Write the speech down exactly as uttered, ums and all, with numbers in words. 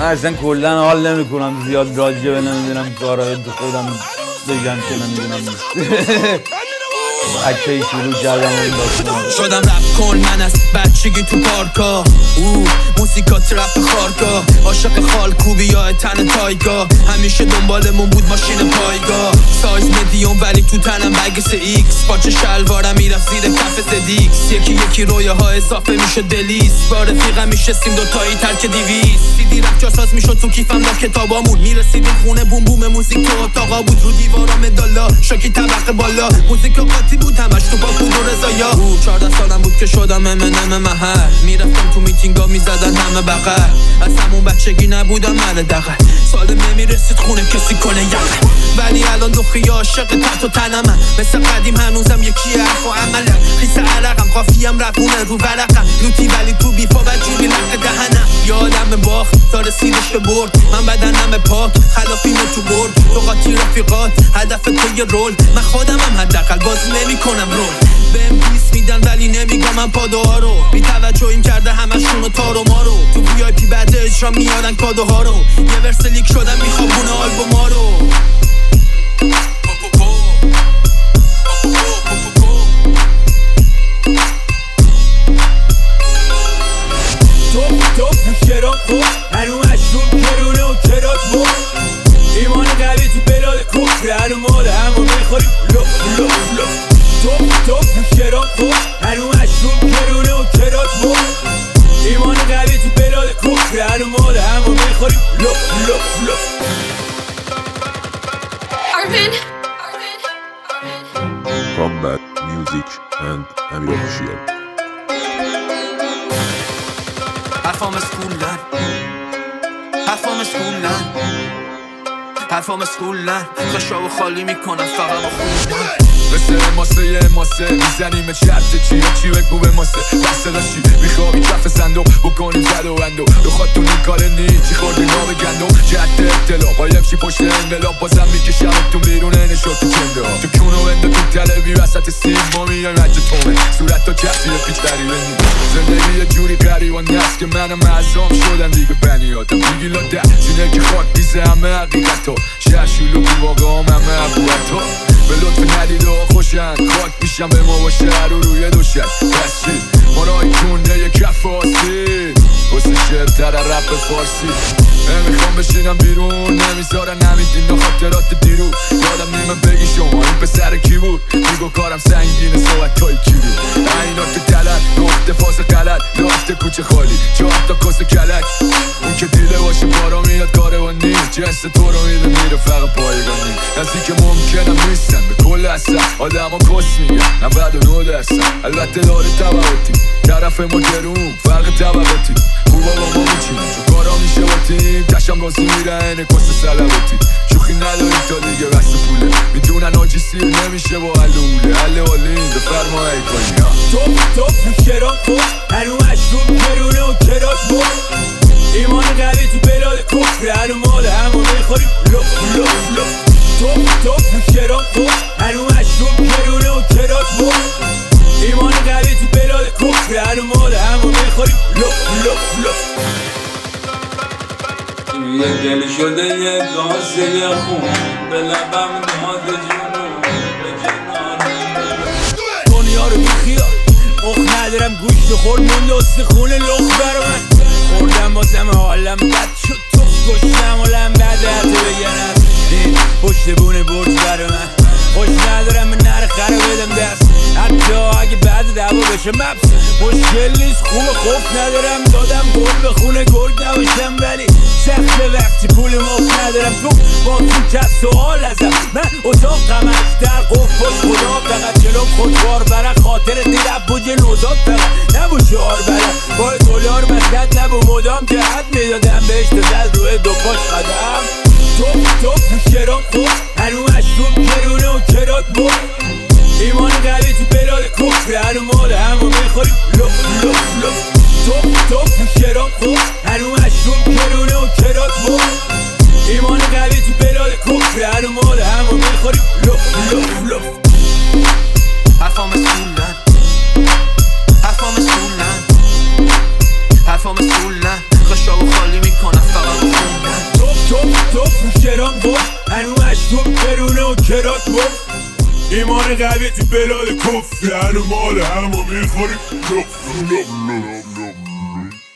من اصلا کلن حال نمی کنم زیاد راجع به نمیدونم کارهای خودم بگم که نمیدونم بچه شروع کردم این داستان شدم رپ کن من از بچگی تو پارکا او موسیقا ترپ خارکا عاشق خال کوبی یا تن تایگا همیشه دنبالمون بود ماشین پایگا سایز مدیوم ولی تو تنم بگس ایکس پاچه شلوارم میرفت زیر کف سدیکس یکی یکی رویاها اضافه میشه دلیس با رفیقم میشستیم دوتایی ترک دیویس سیدی رفت جاساز میشد تو کیفم دا کتابامون میرسیدیم خونه بوم بوم موزیک تو اتاقا بود رو دیوارا مدالا شاکی طبقه بالا موزیک قاطی بود همش تو با بود و رضایا او چهارده سالم بود که شدم امنم محل میرفتم تو میتینگا میزدن همه بغل از همون بچگی نبودم مرد دقل سالم نمیرسید خونه کسی کنه یقل ولی الان دخی عاشق تحت و تنمم مثل قدیم هنوزم یکی حرف و عملم خیس عرقم قافیم رفونه رو ورقم لوتی ولی تو بیفا بدجوری لق دهنم یادم باخت تا رسیدش به برد من بدنم پاک خلافیم تو برد تو قاطی رفیقات هدف تو یه رول من خودمم حداقل بازی نمی کنم رول بهم پیس میدن ولی نمیگم من پادوها رو بی توجه این کرده همشونو تارو مارو تو وی آی پی بعد اجرا میارن کادوها رو یه ورس لیک شدم میخوابونه آلبوما رو توپ توپ شراب خوب هنو مشروب کرونه و کرات بود ایمان قوی تو بلاد کفر هنو مال همو میخوریم لف لف لف توپ توپ شراب خوب هنو مشروب کرونه و کرات بود ایمان قوی تو بلاد کفر هنو مال همو میخوریم لف لف لف Arvin Combat Music and Amir Official. حرفام اسکولن حرفام اسکولن حرفام اسکولن خشاو خالی میکنم فقط با خوندن مثل ماسه یه ماسه میزنیم چرت چیه چی بگو به ماسه بسته داشتی میخوابی کف صندوق بکنیم زد و اندو رو خواهد این کار نی چی خوردی نام گندم جهت اطلاع قایم چی پشت انقلاب بازم میکشم تو بیرون نشد تو چنده ها تو کونو بنده تو تلوی وسط سیم ما میایم عجه تومه صورت تا کسی پیچ قریبه نی زندگی یه جوری قریبان نست که منم معظام شدن دیگه بنی آدم میگی لاده سینه که خاک بیزه همه حقیقت ها شهر شلو که واقع هم همه عبوت ها به لطف ندیده ها خوشن خاک میشم به ما با شهر رو روی دوشن بس چی ما رای کنده یه کف آسی واسه شعر رپ فارسی نمیخوام بشینم بیرون نمیذارن نمیدین خاطرات دیرو یادم نیمه بگی شما این پسر کی بود میگو کارم سنگینه صحبت های کی بود اینا تو تلت نقطه فاز غلط نقطه کوچه خالی چهار تا کس کلک اون که دیده باشه بارا میاد کاروانی جنس تو رو میده میره فقط پایگانی نزدیک ممکنم نیستن به کل اصلا آدم ها کس میگن نود و نه درصد البته داره طبقاتی طرف ما گرون فرق طبقاتی خوبا با ما میچینیم چون کارا میشه با تیم تشم بازی میرن کس سلواتی شوخی نداریم تا دیگه بس پوله میدونن آجی سیر نمیشه با حل اوله حل حالین بفرما ای کنی توپ توپ شراب خوب هنو مشروب کرونه و کرات بود ایمان قوی تو بلاد کفر هنو مال همو میخوریم لف لف لف توپ توپ شراب خوب هنو مشروب کرونه و کرات بود ایمان قوی تو بلاد کفر هنو مال همو میخوریم لف لف لف یه دل شده یه گازه خون به لبم داده جنون به جنان دنیا رو بیخیال مخ ندارم گوشت خورد مونده استخونه لخ برا من خوردم بازم حالم بد شد توف گشتم حالم بد حتی بگنم این پشت بونه برج برا من خوش ندارم به نر خره بدم دست حتی اگه بعد دعوا بشه مبس مشکل نیست خوب خوف ندارم دادم گل به خونه گرگ نباشم ولی سخت وقتی پول مفت ندارم تو با تو کس سوال ازم من اتاق قمش در قف باش خدا فقط جلوم خودوار برق خاطر دیرب بوجه نوزاد فقط نبو شعار برق با دلار مسکت نبو مدام جهت میدادم بهش تزد روی دو پاش قدم توپ توپ شراب خوب هنو مشروب کرونه و کرات بود ایمان قوی تو بلاد کفر هنو مال همو میخوریم لف لف لف توپ توپ شراب خوب هنو مشروب کرونه و کرات بود ایمان قوی تو بلاد کفر هنو مال همو میخوریم لف لف لف حرفام اسکولن حرفام اسکولن حرفام اسکولن خشاو خالی میکنم فقط صبح کرونه و کرات مفت ایمان قوی تو بلاد کفر هنو مال همو میخوری